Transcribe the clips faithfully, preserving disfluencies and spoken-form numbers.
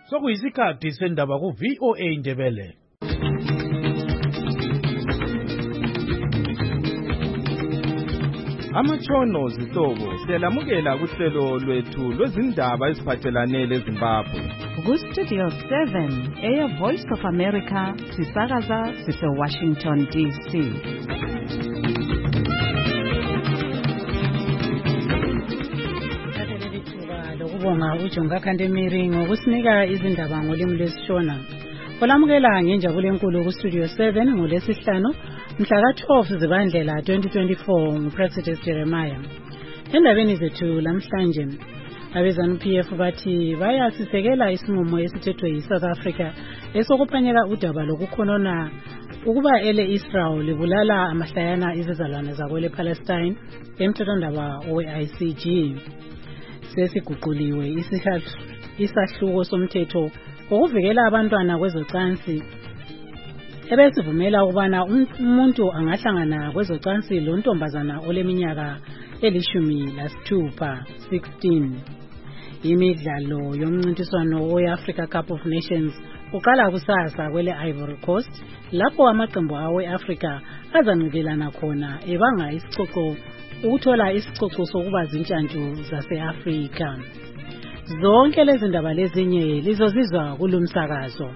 sokuyisikhathi sendaba ku V O A Ndebele. Amatshono zihlobo siyalamukela kuhlelo lwethu lwezindaba eziphathelane leZimbabwe. Ku Studio seven, Air Voice of America, sisakaza sise Washington D C. Lokubonga uJonga Khandemiri ngokusinika izindaba ngolimi lwesiShona. Olamukela ngenjabulo enkulu ku Studio seven ngolesihlanu mhla ka twelve Zibandlela twenty twenty-four nguPresident Jeremiah. Endabeni zethu lamhlanje abezanu P F bathi bayasisekela isinqumo esithethwe yiSouth Africa esokuphanyeka udaba lokukhonona ukuba ele Israel libulala amahlayana izizalwane zakwele Palestine emthethwandaba we-I C G. Sesiguquliwe isahluko somthetho ukuvikela abantwana kwezocansi ebesivumela ukubana umuntu angahlangana kwezocansi lontombazana oleminyaka elishumi lasithupha sixteen. Imidlalo yomncintiswano we-Africa Cup of Nations uqala kusasa kwele Ivory Coast lapho amaqembu awe-Africa azanqibelana khona ebanga isicoco ukuthola isicoco sokuba zintshantshu zase-Afrika. Zonke lezi ndaba lezinye lizozizwa kulumsakazo.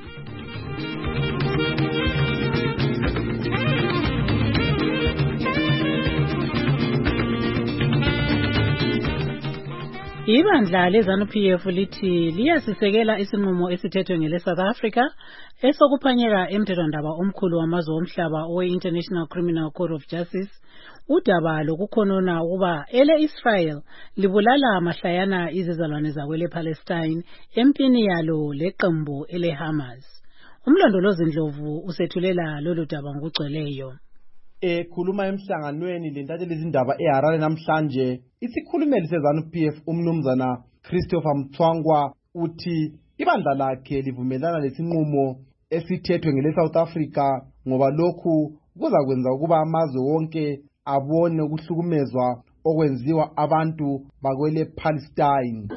Ibandla lezanu P F lithi liyasisekela isinqumo esithethwe ngele South Africa esokuphanyeka emthethwandaba omkhulu wamazwe omhlaba owe-International Criminal Court of Justice udaba lokukhonona ukuba ele Israel libulala amahlayana izizalwane zakwele Palestine empini yalo leqembu ele Hamas. Umlondolozi Ndlovu usethulela lolu daba ngokugcweleyo. Ekhuluma emhlanganweni lentatheli izindaba eHarare namhlanje, isikhulumeli sezanu P F umnumzana Christopher Mthwangwa uthi ibandla lakhe livumelana lesinqumo esithethwe ngele South Africa ngoba lokhu kuzakwenza ukuba amazwe wonke abone ukuhlukumezwa okwenziwa abantu bakwele Palestine.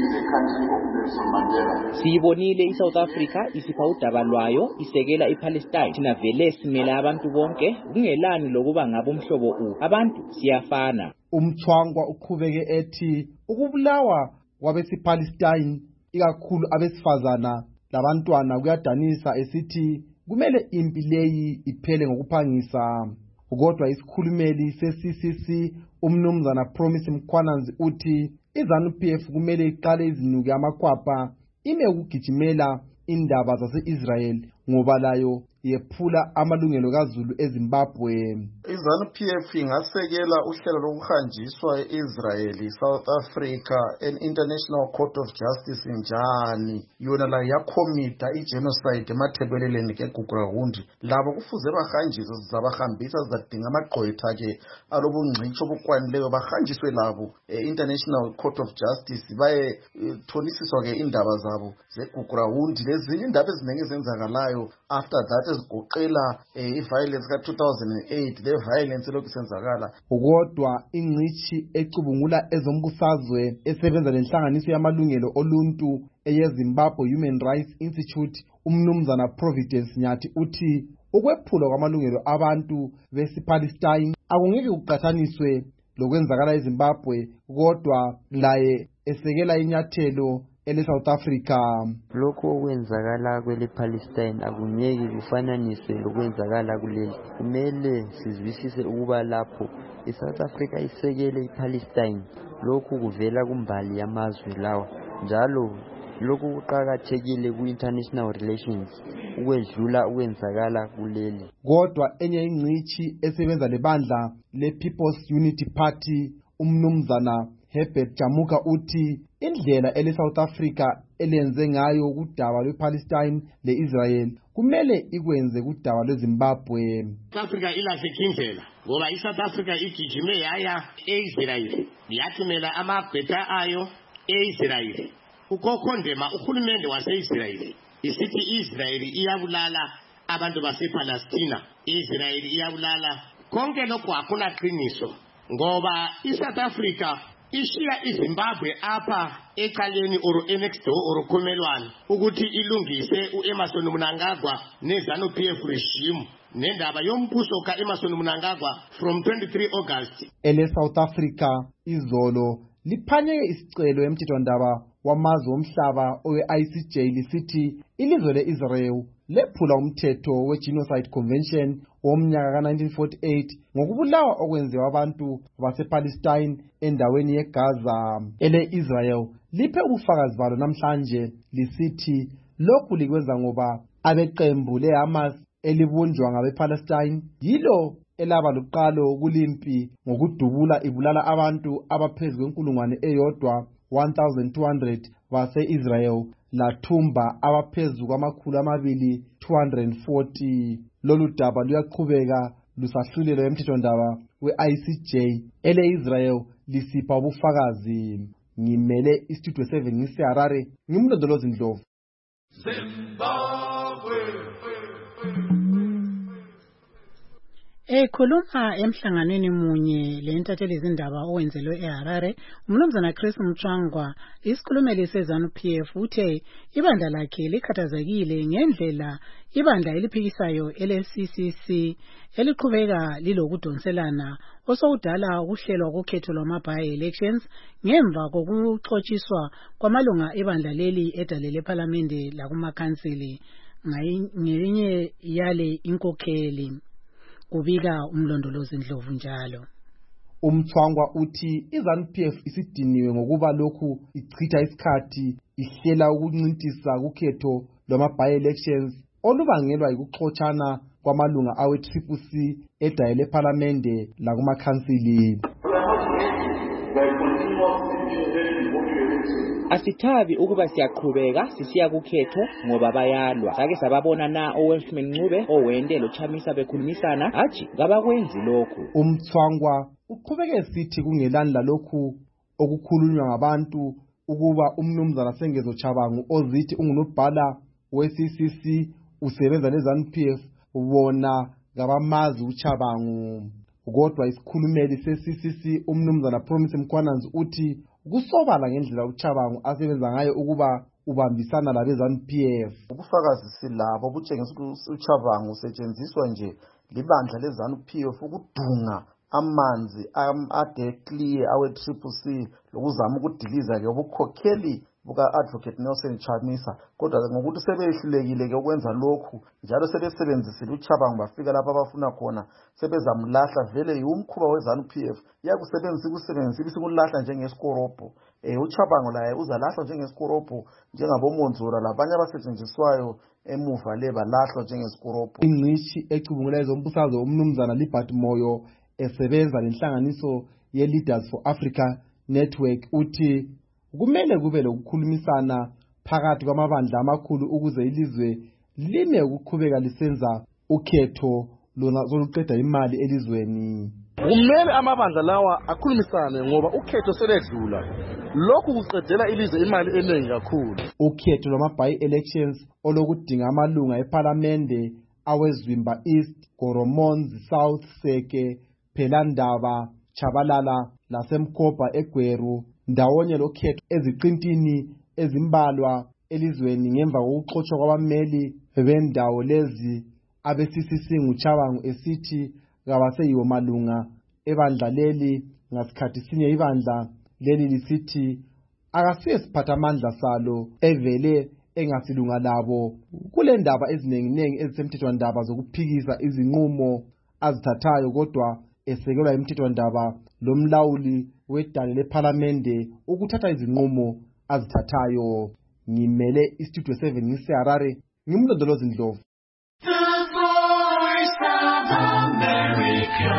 Siyibonile iSouth Africa isipha udaba lwayo isekela iPalestine. Thina vele simela abantu bonke kungelani lokuba ngabo umhlobo u. Abantu siyafana. Umthwangwa uqhubeke ethi ukubulawa kwabesipalestine ikakhulu abesifazana labantwana kuyadanisa esithi kumele impi leyi iphele ngokuphangisa. Kodwa isikhulumeli se-C C C umnumzana Promise Mkhwananzi uthi izanu P F kumele iqale izinuke amakwapa ime ukugijimela indaba zase-Israel ngoba layo yephula amalungelo kaZulu eZimbabwe. Izanu P F ingasekela uhlelo lokuhanjiswa eIsrael South Africa and International Court of Justice njani yona la yakhomita igenocide emathebeleleni keGugurawundi labo kufuze bahanjiswe zizabahambisa zidinga amagqwetha ke alobungcitsho obukwanileyo bahanjiswe labo e-International Court of Justice baye thonisiswa ke indaba zabo zeGugurawundi lezinye indaba eziningi ezenzakalayo after that ezigoqela i-violence ka two thousand eight le violence lokhu senzakala. Kodwa ingcithi ecubungula ezombusazwe esebenza lenhlanganiso yamalungelo oluntu eyeZimbabwe Human Rights Institute umnumzana Providence Nyathi uthi ukwephulwa kwamalungelo abantu besipalestine akungeke kuqhathaniswe lokwenzakala eZimbabwe kodwa laye esekela inyathelo ele South Africa. Lokho okwenzakala kwele Palestine akungeke kufananiswe lokwenzakala kuleli. Kumele sizwisise ukuba lapho iSouth Africa isekele iPalestine lokhu kuvela kumbali yamazwe lawa njalo lokhu kuqhakathekile ku-international relations ukwedlula ukwenzakala kuleli. Kodwa enye ingcithi esebenza lebandla le-People's Unity Party umnumzana Herbert Jamuka uthi indlela ele South Africa elenze ngayo kudaba lwePalestine leIsrael kumele ikwenze kudaba lweZimbabwe. South Africa ilahleke indlela ngoba iSouth Africa igijime yaya eIsrael yathumela amabhetha ayo eIsrael ukukhondema uhulumende waseIsrael isithi iIsrael iyabulala abantu basePalestina, iIsrael iyabulala konke lokho akuna qiniso ngoba iSouth Africa ishiya iZimbabwe apha ecaleni or enext door or Khomelwane ukuthi ilungise uEmmerson Mnangagwa neZANU-P F regime nendaba yombuso kaEmmerson Mnangagwa from twenty-three August. ele South Africa izolo liphanyeke isicelo emthethwandaba wamazwe omhlaba owe-I C J lisithi ilizwe le-Israel lephula umthetho we-Genocide Convention womnyaka ka nineteen forty-eight ngokubulawa okwenziwa abantu basePalestine endaweni yeGaza. ele-Israel liphe ubufakazi balo namhlanje lisithi lokhu likwenza ngoba abeqembu le-Hamas elibunjwa ngabePalestine yilo elaba luqalo kulimpi ngokudubula ibulala abantu abaphezu kwenkulungwane eyodwa one thousand two hundred base-Israel lathumba abaphezu kwamakhulu amabili two hundred forty. Lolu daba luyaqhubeka lusahlulelwa emthethwandaba we-I C J. ele-Israel lisipha ubufakazi. Ngimele istudio seven ngiseHarare, ngimlondolozi Ndlovu. Zimbabwe. Ekhuluma emhlanganweni munye lentatheli izindaba owenzelwe eHarare, umnumzana Chris Mchwangwa, isikhulumeli seZANU-P F, uthe ibandla lakhe likhathazekile ngendlela ibandla eliphikisayo ele-C C C eliqhubeka lilokudonselana osokudala ukuhlelwa kokhetho lwama-by-elections ngemva kokuxotshiswa kwamalunga ebandla leli edalele ephalamende lakumakhansili ngelinye yale inkokheli. Kubika umlondolozi Ndlovu njalo. Umthwangwa uthi iZANU-P F isidiniwe ngokuba lokhu ichitha isikhathi ihlela ukuncintisa kukhetho lwama-by-elections olubangelwa yikuxotshana kwamalunga awe-Triple C edayele ephalamende lakumakhansili. Asithabi ukuba siyaqhubeka sisiya kukhetho ngoba bayalwa. Sake sababona na oWelshman Ncube owende loChamisa bekhulumisana haji ngabakwenzi lokhu. Umthwangwa uqhubeke esithi kungelani lalokhu okukhulunywa ngabantu ukuba umnumzana Sengezo Chabangu ozithi ungunobhala we-C C C usebenza neZANU-P F ubona ngabamazi uChabangu. Kodwa isikhulumeli se-C C C umnumzana Promise Mkhwananzi uthi kusobala ngendlela uChabangu asebenza ngayo ukuba ubambisana labeZANU-P F. Ubufakazi silabo butshengisa ukuthi uChabangu usetshenziswa nje libandla leZANU-P F ukudunga amanzi ade-clear awe-Triple C lokuzama ukudiliza ke ubukhokheli buka-Advocate Nelson Chamisa. Kodwa ngokuthi sebehlulekile ke ukwenza lokhu njalo sebesebenzisile uChabangu bafika lapha abafuna khona sebezamlahla vele yumkhuba weZANU-P F yakusebenzisa ukusebenzisa ibisekulahla njengesikorobo. Eh uChabangu laye uzalahlwa njengesikorobo njengaboMonzora labanye abasetshenziswayo emuva le balahlwa njengesikorobo. Ingcishi ecubungula ezombusazwe umnumzana Libert Moyo esebenza lenhlanganiso ye-Leaders for Africa Network uthi kumele kube lokukhulumisana phakathi kwamabandla amakhulu ukuze ilizwe lime ukuqhubeka lisenza ukhetho lona zoluqeda imali elizweni. Kumele amabandla lawa akhulumisane ngoba ukhetho seledlula. Lokhu kuqedela ilizwe imali eningi kakhulu. Ukhetho lwama-by-elections olokudinga amalunga ePhalamende aweZwimba East, Goromonzi South, Seke, Phelandaba, Chabalala laseMkopa eGweru ndawonye lokhetho eziqintini ezimbalwa elizweni ngemva kokuxotshwa kwabameli bendawo lezi abe-C C C nguChabangu esithi kabaseyiwo malunga ebandla leli ngasikhathi sinye ibandla leli lisithi akasiye siphathamandla salo evele engasilunga labo kule ndaba ezinenginengi ezisemthethwandaba zokuphikisa izinqumo azithathayo kodwa esekelwa emthethwandaba lomlawuli wedale lephalamende ukuthatha izinqumo azithathayo. Ngimele istudio seven ngiseHarare, ngimlondolozi Ndlovu. The Voice of America,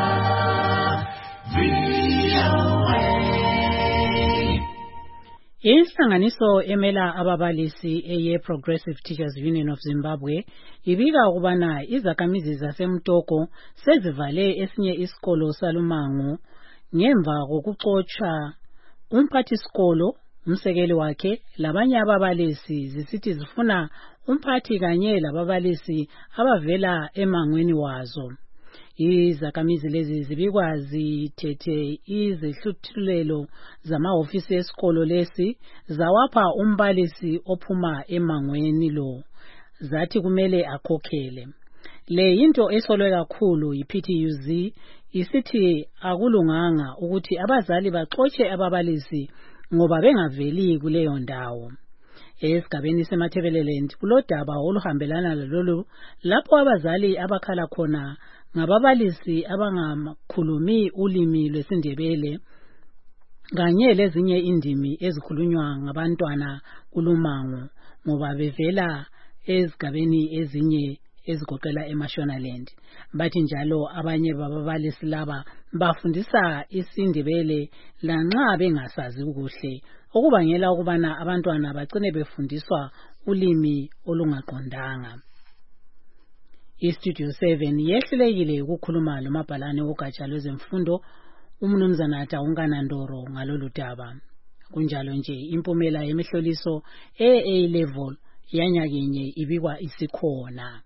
V O A. Inhlanganiso emela ababalisi eye Progressive Teachers Union of Zimbabwe ibika ukubana izakhamizi zaseMtoko sezivale esinye isikolo salumango ngemva kokuxotsha umphathisikolo, umsekeli wakhe labanye ababalisi zisithi zifuna umphathi kanye lababalisi abavela emangweni wazo. Izakhamizi lezi zibikwa zithethe izihluthulelo zamahhovisi esikolo lesi zawapha umbalisi ophuma emangweni lo, zathi kumele akhokhele. Le yinto esolwe kakhulu yi-P T U Z, isithi akulunganga ukuthi abazali baxotshe ababalisi ngoba bengaveli kuleyo ndawo. Esigabeni seMatabeleland kulodaba oluhambelana lalolu lapho abazali abakhala khona ngababalisi abangakhulumi ulimi lwesiNdebele kanye lezinye indimi ezikhulunywa ngabantwana kulumango ngoba bevela ezigabeni ezinye ezigoqela eMashonaland. Bathi njalo abanye bababalisi laba bafundisa isiNdebele lanxa bengasazi kuhle, okubangela ukubana abantwana bagcine befundiswa ulimi olungaqondanga. iStudio seven yehlulekile ukukhuluma lomabhalane wogatsha lwezemfundo umnumzana Taungana Ndoro ngalolu daba. Kunjalo nje impumela yemihloliso e-A level yanyakenye ibikwa isikhona.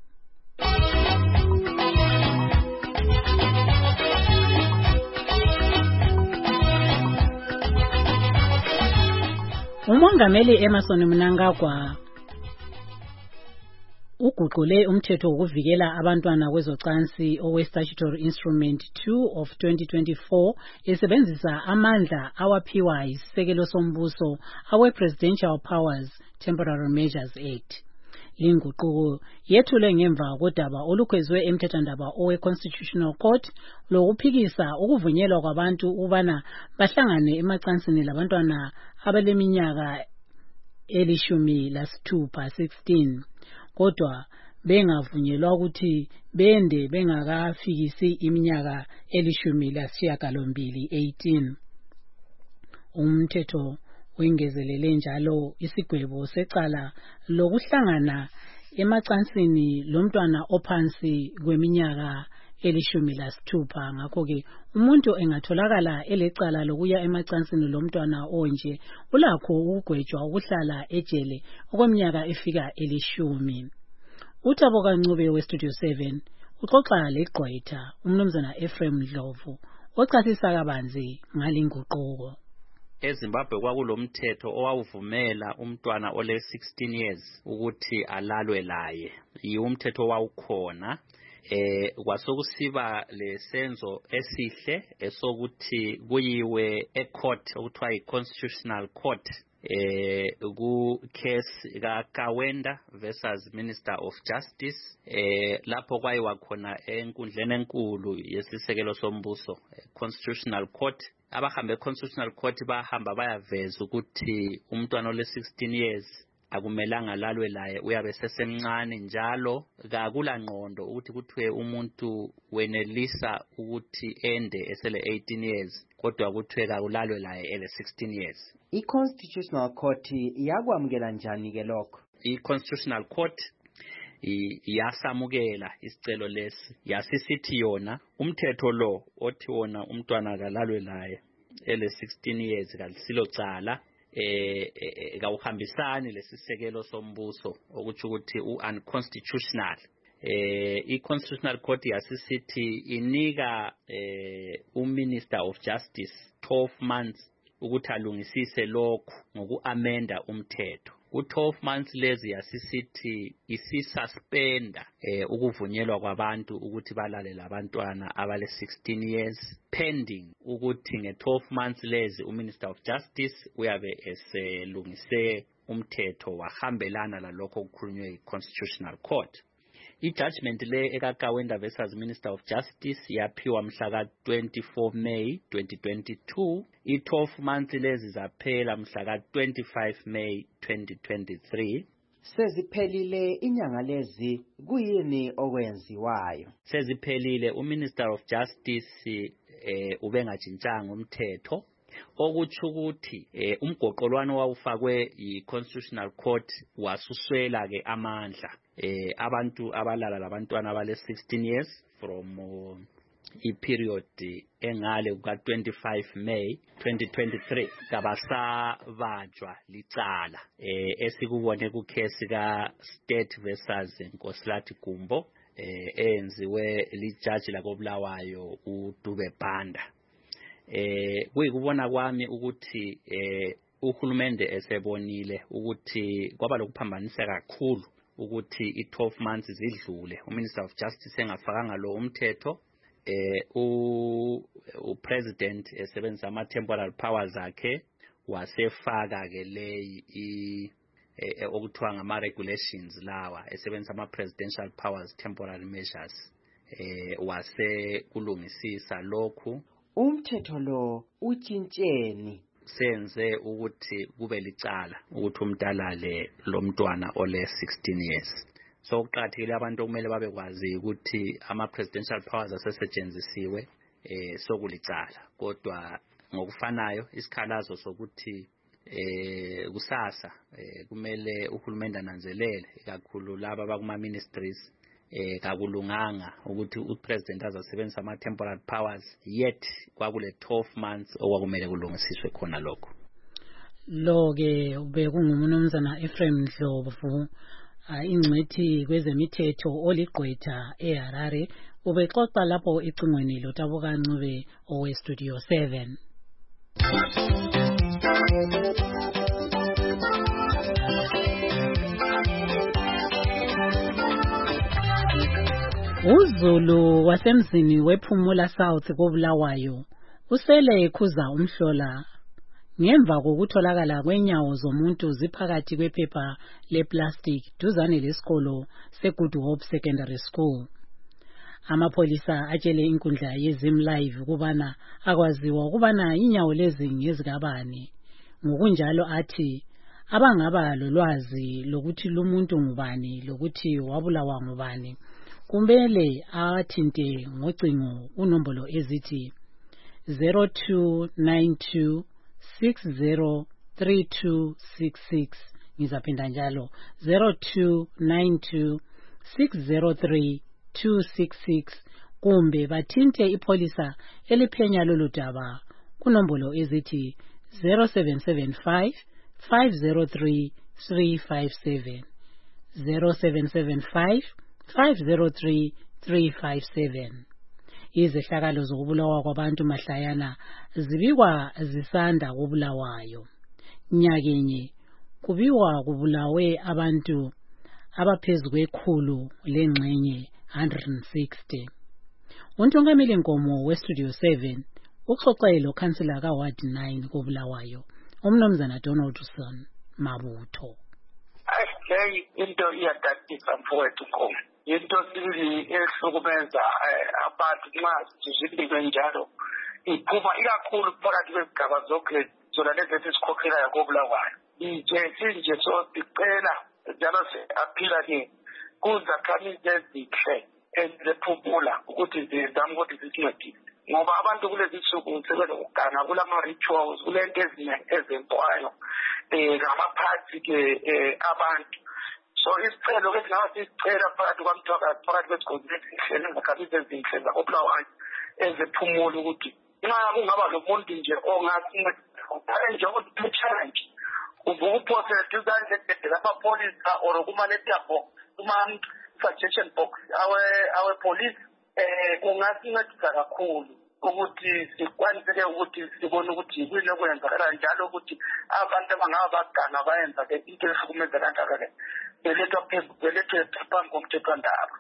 Umongameli Emmerson Mnangagwa uguqule umthetho wokuvikela abantwana kwezocansi owe Statutory Instrument two of twenty twenty-four esebenzisa amandla awaphiwa isisekelo sombuso awe Presidential Powers Temporary Measures Act. Linguquko yethule ngemva kodaba olukhwezwe emthethwandaba owe Constitutional Court lokuphikisa ukuvunyelwa kwabantu ubana bahlangane emacansini labantwana abaleminyaka elishumi lasithupha sixteen, kodwa bengavunyelwa ukuthi bende bengakafikisi iminyaka elishumi lasishiyagalombili eighteen. Umthetho wengezelele njalo isigwebo secala lokuhlangana emacansini lomntwana ophansi kweminyaka elishumi lasithupha. Ngakho ke umuntu engatholakala elecala lokuya emacansini lomntwana onje ulakho ukugwetshwa ukuhlala ejele okweminyaka efika elishumi. Uthabo Kancube weStudio seven uxoxa leGqwetha umnumzana Ephraim Dlovu ochasisa kabanzi ngalinguquko. eZimbabwe kwakulomthetho owawuvumela umntwana ole sixteen years ukuthi alalwe laye. Yiwumthetho wawukhona. Eh kwasokusiba lesenzo esihle esokuthi kuyiwe ecourt okuthiwa yi-Constitutional Court eh ku case ka Kawenda versus Minister of Justice eh lapho kwayiwa khona enkundleni enkulu yesisekelo sombuso Constitutional Court. Abahambe Constitutional Court bahamba bayaveza ukuthi umntwana ole sixteen years akumelanga lalwe laye, uyabe sesemncane njalo kakula ngqondo ukuthi kuthiwe umuntu wenelisa ukuthi ende esele eighteen years kodwa kuthiwe kakulalwe laye ele sixteen years. I-Constitutional Court yakwamukela njani ke lokho? I-Constitutional Court yasamukela isicelo lesi, yasisithi yona umthetho lo othi wona umntwana kalalwe laye ele sixteen years kalisilo cala eh kawuhambisani lesisekelo sombuso okuthi ukuthi u-unconstitutional. Eh i-Constitutional Court yasisithi inika eh uMinister of Justice twelve months ukuthi alungisise lokhu ngoku-amenda umthetho. U-twelve months lezi yasisithi isisuspenda eh ukuvunyelwa kwabantu ukuthi balale labantwana abale sixteen years pending ukuthi nge-twelve months lezi uMinister of Justice uyabe eselungise umthetho wahambelana lalokho okukhulunywe yi-Constitutional Court. I-judgment le ekakawenda versus Minister of Justice yaphiwa mhla ka twenty-four May twenty twenty-two. I-twelve months lezi zaphela mhla ka twenty-five May twenty twenty-three. Seziphelile inyanga lezi, kuyini okwenziwayo? Seziphelile, uMinister of Justice eh ubengajintshanga umthetho, okuthi ukuthi eh umgoqolwano wawufakwe yi-Constitutional Court wasuswela ke amandla. Eh abantu abalala labantwana abale sixteen years from uh, i-period engale kuka twenty-five May twenty twenty-three kabasabajwa licala eh esikubone ku case ka State versus Nkosilathi Gumbo. eh enziwe lijaji lakobulawayo uDube Banda. Eh kuyikubona kwami ukuthi eh uhulumende esebonile ukuthi kwaba lokuphambanisa kakhulu ukuthi i-twelve months zidlule uMinister of Justice engafakanga lo umthetho eh u upresident esebenzisa ama temporal powers akhe wasefaka ke leyi i okuthiwa ngama regulations lawa esebenzisa ama presidential powers temporary measures eh wase kulungisisa lokhu umthetho lo utshintsheni senze ukuthi kube licala ukuthi umntalale lo mntwana ole sixteen years. So uqathile abantu okumele babe kwazi ukuthi ama presidential powers asesetshenzisiwe eh sokulicala kodwa ngokufanayo isikhalazo sokuthi eh kusasa eh kumele uhulumende ananzelele kakhulu laba bakuma ministries eh kakulunganga ukuthi upresident azasebenzisa ama temporal powers yet kwakule twelve months okwakumele kulungisiswe khona lokho. Lo ke ube kungumnumzana Ephraim Dlovu ingcwethi kwezemithetho oligqwetha eHarare ubexoxa lapho icingweni loTabuka Ncube owe Studio seven. uZulu wasemzini wePhumula South koBulawayo usele ekhuza umhlola ngemva kokutholakala kwenyawo zomuntu ziphakathi kwephepha leplastic duzane lesikolo seGood Hope Secondary School. Amapolisa atshele inkundla yeZim Live kubana akwaziwa ukubana inyawo lezi ngezikabani. Ngokunjalo athi abangaba lolwazi lokuthi lumuntu ngubani lokuthi wabulawa ngubani kumele athinte ngocingo unombolo ezithi zero two nine two six zero three two six six ngizaphinda njalo zero two nine two six zero three two six six kumbe bathinte ipolisa eliphenya lolu daba kunombolo ezithi zero seven seven five five zero three three five seven zero seven seven five five zero three three five seven. Izehlakalo zokubulawa kwabantu mahlayana zibikwa zisanda kubulawayo. Nyakenye kubikwa kubulawe abantu abaphezulu kwekhulu lengxenye one hundred sixty. Untongameli Nkomo we Studio seven uxoxelo councillor ka Ward nine kobulawayo umnomzana Donaldson Mabutho. Ayisileyi into iyadadisa mfowethu Nkomo. Into sibili ehlukumeza abantu nxa zizibike njalo iphuma ikakhulu phakathi kwezigaba zonke zona lezi esikhokhelayo kobulawayo. Nje sinje sicela njalo siaphila ke kuzakhamizi ezihle eziphumula ukuthi zizame ukuthi zisincedise ngoba abantu kulezi nsuku sebelokugana kulama rituals kulento eziningi ezenzwayo eh ngamaphathi ke abantu. So isicelo ke singaba sicela phakathi kwamthwakazi phakathi kwesigodi esihle nezakhamizi ezinhle zakobulawayo eziphumula ukuthi nxa kungaba lomuntu nje ongasinceda nje ukuthi challenge uvuka uphosele duzaneledede lapha or kuma-letterbox kuma-suggestion box awe police eh kungasincedisa kakhulu ukuthi sikwaniseke ukuthi sibone ukuthi yini okwenzakala njalo ukuthi abantu abangaba bagana bayenza ke into ehlukumeza kangaka ke belethwa phezu belethwe phambi komthethwandaba.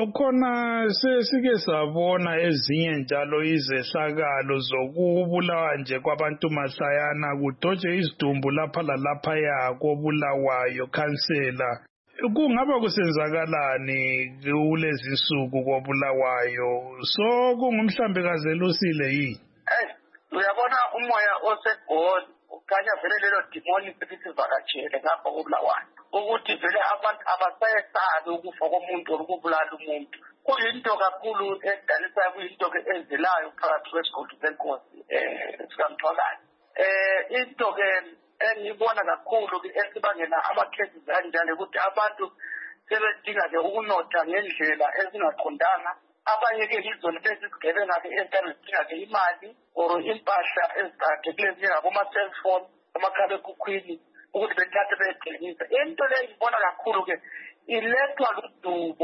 Ukhona sesike sabona ezinye njalo izehlakalo zokubulawa nje kwabantu mahlayana kudoje isidumbu lapha lalaphaya kobulawayo khansela. Kungaba kusenzakalani kulezi insuku kobulawayo so kungumhlambi kazelusile yini? Eh uyabona umoya osegoli ukanya vele lelo demoni sivakatshele ngapha kobulawayo ukuthi vele abantu abasayesazi ukufa komuntu ukubulala umuntu kuyinto kakhulu edalisa kuyinto ke enzilayo phakathi kwesigodi senkosi eh sikamthwakazi eh into ke engibona kakhulu ke esibangela ama-cases kanjalo ukuthi abantu sebedinga ke ukunotha ngendlela ezingaqondanga abanye ke izona lezigebenga ke ezidinga ke imali or impahla eziqakathekileyo njengaboma-cellphone amakhalekhukhwini ukuthi bethathe beyithengisa. Into leyo ngibona kakhulu ke ilethwa ludubo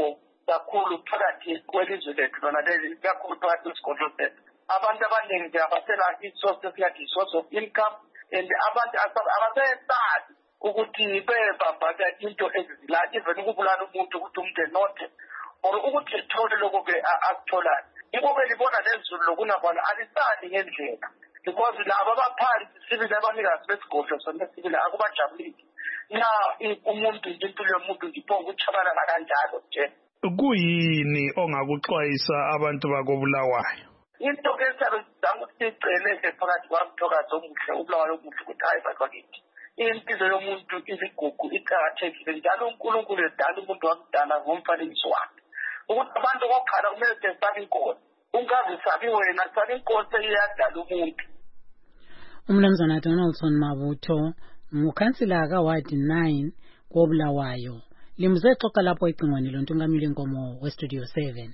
kakhulu phakathi kwelizwe lethu lona leli kakhulu phakathi kwesigodlo sethu. Abantu abaningi nje abasela isource esiyathi source of income, and abantu abasayesazi ukuthi bebabhaka into ezizila even ukubulala umuntu ukuthi umuntu enothe or ukuthi ethole lokho-ke akutholayo. Yiko belibona lezulu lokunabona alisali ngendlela because labo abaphansi sibili abanikazi besigodlo sona sibili akubajabulisi. Na umuntu impilo yomuntu ngipho ukuchabalala kanjalo nje. Kuyini ongakuxwayisa abantu bakobulawayo? Into esabe sizama ukuthi siceleke phakathi kwamthokazi omuhle ubulawayo omuhle ukuthi hayi bakithi. Impilo yomuntu izigugu iqakathekile njalo uNkulunkulu edala umuntu wakudala ngomfanekiso wakhe. Ukuthi abantu kokhala kumele besabe inkosi. Ungazisabi wena, sabe inkosi iyadala umuntu. Umnumzana Donaldson Mabutho ngukhansila ka-Ward nine kobulawayo. Limze xoxa lapho icingweni lontungameli Nkomo we-Studio seven.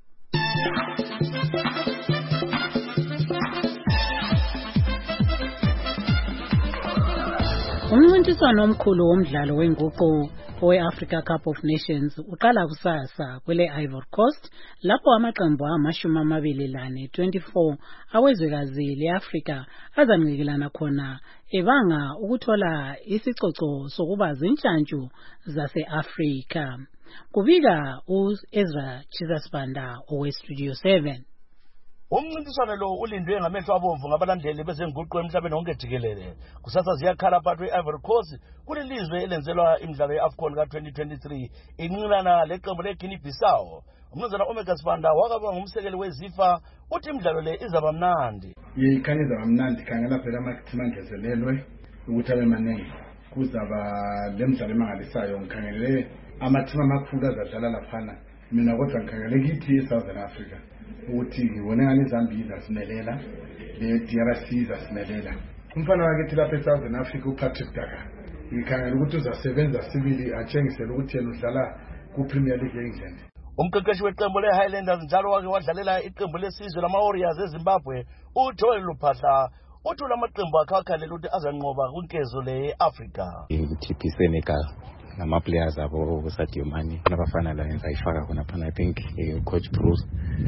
Umncintiswano omkhulu womdlalo wenguqu owe-Africa Cup of Nations uqala kusasa kwele Ivory Coast lapho amaqembu amashumi amabili lane twenty-four awezwekazi le-Afrika azanqikelana khona ebanga ukuthola isicoco sokuba zintshantshu zase-Afrika. Kubika u-Ezra Chisasbanda owe-Studio seven. Umncintiswano lo ulindwe ngamehlo abomvu ngabalandeli bezenguqu emhlabeni wonke jikelele. Kusasa ziyakhala phakathi kwe-Ivory Coast kulilizwe elenzelwa imidlalo ye-AFCON ka twenty twenty-three inqilana leqembu le-Guinea Bissau. Umnumzana Omega Sibanda wakaba ngumsekeli weZIFA uthi imidlalo le izaba mnandi. Ikhanya izaba mnandi khangela phela amathima angezelelwe ukuthi abe maningi. Kuzaba lemidlalo emangalisayo ngikhangelele amathima amakhulu azadlala laphana. Mina kodwa ngikhangele kithi eSouthern Africa. Ukuthi ngibone ngani iZambia zasimelela le-D R C zasimelela. Umfana wakithi lapha eSouthern Africa uPatrick Daka ngikhangela ukuthi uzasebenza sibili atshengisele ukuthi yena udlala ku-Premier League ye-England. Umqeqeshi weqembu le-Highlanders njalo wake wadlalela iqembu lesizwe lama-Warriors eZimbabwe uJoel Luphahla uthi lamaqembu akhe akhalele ukuthi azanqoba kwinkezo le ye-Africa. I-T P Senegal nama-players abo Sadio Mane nabafana la enza ifaka khona phana. I think uh, Coach Bruce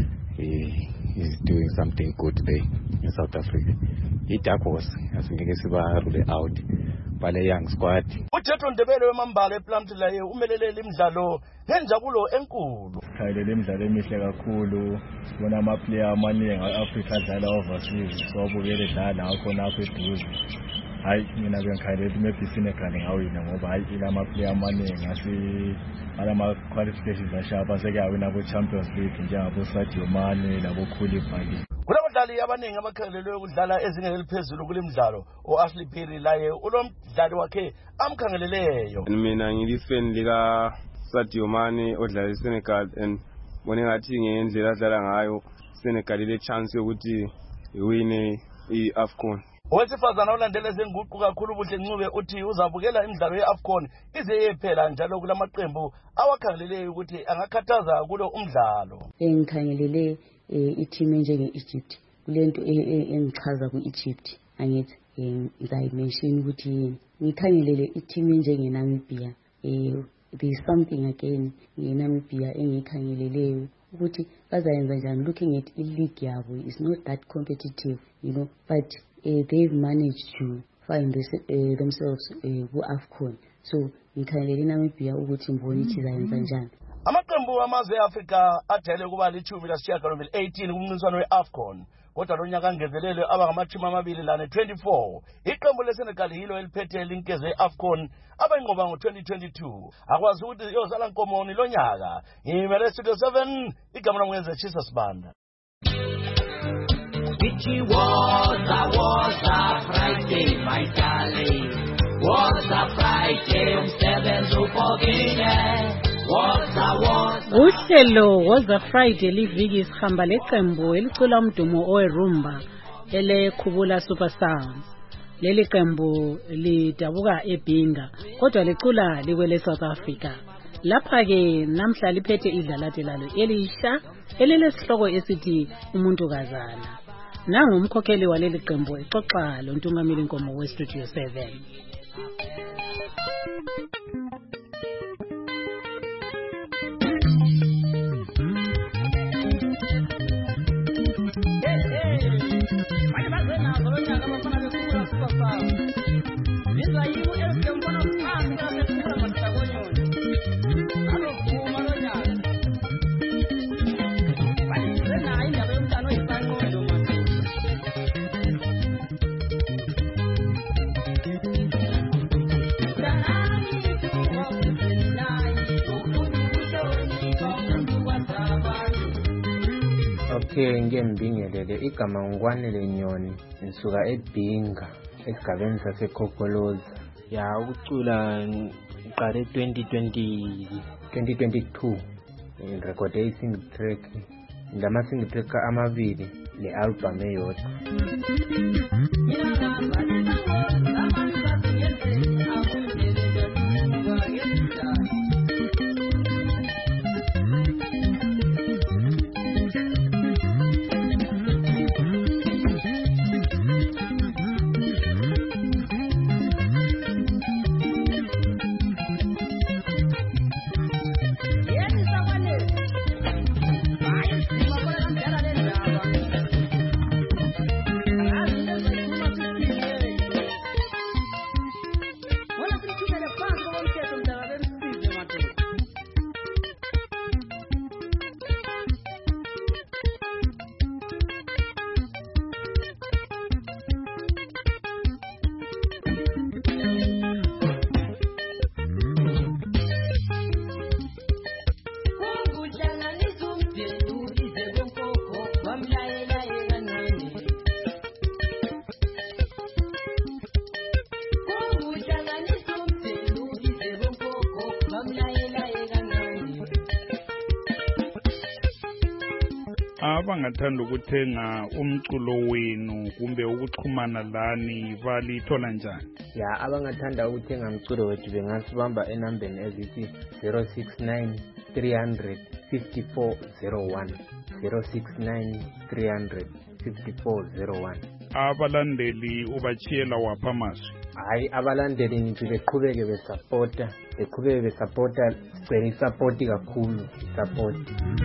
he is doing something good there in South Africa. I-Dark Horse asingeke siba rule out bale young squad. uJethro Ndebele wemambala ePlumtree laye umelele imidlalo ngenjabulo enkulu. Khayele imidlalo emihle kakhulu sibona ama-player amaningi e-Africa adlala overseas siwabukele dlala ngakhona apha eduze. Hayi mina bengikhayele ukuthi maybe Senegal ngawina ngoba hayi ila ama-player amaningi asi alama-qualifications ashapha sekuyawina ku-Champions League njengabo Sadio Mane labo Koulibaly. Kulabadlali abaningi abakhangelelwe ukudlala ezingeni eliphezulu kule midlalo u-Ashley Phiri laye ulomdlali wakhe amkhangeleleyo. Mina ngilifan lika Sadio Mane odlala eSenegal and bona ngathi ngendlela adlala ngayo Senegal ile chance yokuthi iwine i-AFCON. Owesifazana olandela ezenguqu kakhulu Buhle Ncube uthi uzabukela imidlalo ye-AFCON ize yephela njalo kulamaqembu awakhangeleleyo ukuthi angakhathaza kulo umdlalo. Engikhangelele i-team njenge-Egypt kulento engichaza ku-Egypt angithi ngizayimention ukuthi yini. Ngikhangelele i-team njenge-Namibia. There is something again nge-Namibia engikhangeleleyo ukuthi bazayenza njani. Looking at i-league yabo is not that competitive, you know, but Uh, they've managed to find this, uh, themselves ku-AFCON. Uh, so ngikhangelele Namibia ukuthi mbone ithi zayenza njani. Amaqembu amazwe e-Afrika ajayele ukuba lichumi lasishiyagalombili eighteen kumncintiswano we-AFCON. Kodwa lo nyaka angezelelwe aba ngamashumi amabili lane twenty-four. Iqembu leSenegal yilo eliphethe linkezo ye-AFCON abayinqoba ngo twenty twenty-two. Akwazi ukuthi yozala Nkomoni lo nyaka. Ngimele Studio seven igama lami ngenze Chisasbanda. It was a, was a Friday, my darling. Was a Friday, umsebenzi upokile. Was a, was a... Uhlelo was a Friday liviki isihamba leqembu elicula umdumo owerumba ele Khubula Super Sounds. Leli qembu lidabuka eBinga kodwa licula likwele South Africa. Lapha ke namhla liphethe idlalate lalo elisha elilesihloko esithi umuntu kazana. Nangu umkhokheli waleli qembu exoxa lo ntungameli Nkomo we-Studio seven. Okay, ngiyembingelele igama ngikwanele Nyoni ngisuka eBinga esigabeni saseKhokoloza. Ya ukucula ngiqale twenty twenty-two ngirekhode i-single track ngama single track amabili le album eyodwa. Abangathanda ukuthenga umculo wenu kumbe ukuxhumana lani balithola njani? Ya abangathanda ukuthenga umculo wethu bengasibamba enambeni ezithi zero six nine three hundred fifty-four zero one zero six nine three hundred fifty-four zero one. Abalandeli ubachiyela wapha amazwi? Hayi, abalandeli ngithi beqhubeke besupporta beqhubeke besupporta sicela isupport kakhulu support.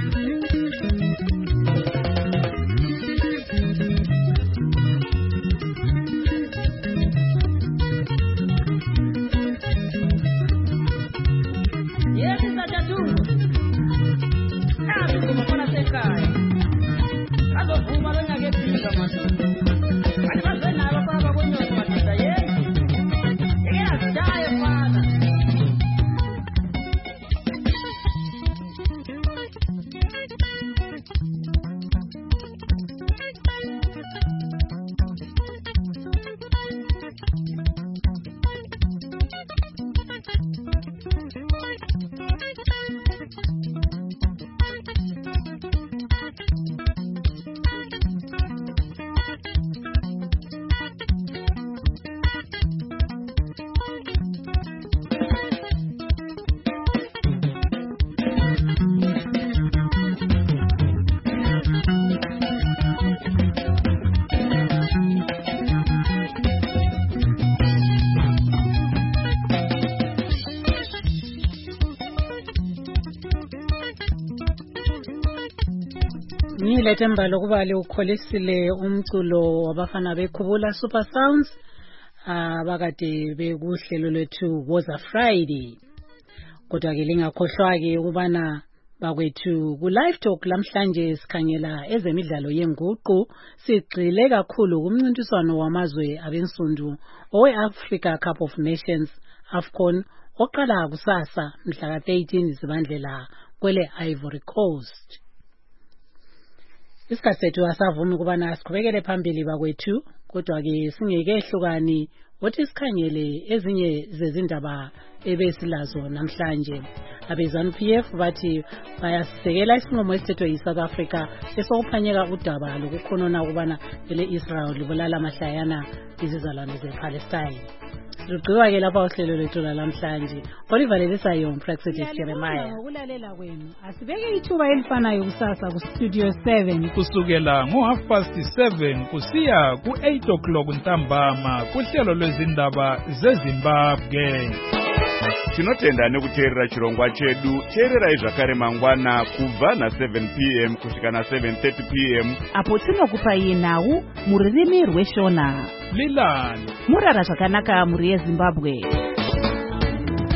Ngilete mbalo kuba le ukholisile umculo wabafana bekhubula Super Sounds abakade bekuhlelo lethu was a Friday. Kodwa ke lingakhohlwa ke ukubana bakwethu ku live talk lamhlanje sikhangela ezemidlalo yenguqu sigxile kakhulu kumncintiswano wamazwe abensundu owe Africa Cup of Nations AFCON oqala kusasa mhla ka thirteen Zibandlela kwele Ivory Coast. Isikhathi sethu asavumi kubana siqhubekele phambili bakwethu kodwa ke singekehlukani othi sikhangele ezinye zezindaba ebesilazo namhlanje. Abezanu P F bathi bayasisekela isinqumo esithethwe yiSouth Africa esokuphanyeka udaba lokukhonona ukubana ele Israel libulala amahlayana izizalwane zePalestine. Sigqiba ke lapha uhlelo lethu namhlanje. Olivalelisa yona Praxis Jeremiah. Ukulalela kwenu. Asibeke ithuba elifanayo kusasa ku Studio seven kusukela ngo half past seven kusiya ku eight o'clock ntambama kuhlelo lwezindaba zeZimbabwe. Tinotenda nekuteerera chirongwa chedu. Teererai zvakare mangwana kubva na seven p m kusvika na seven thirty p m apo tinokupai nhau mururimi rweshona. Lilani murara zvakanaka muri yeZimbabwe.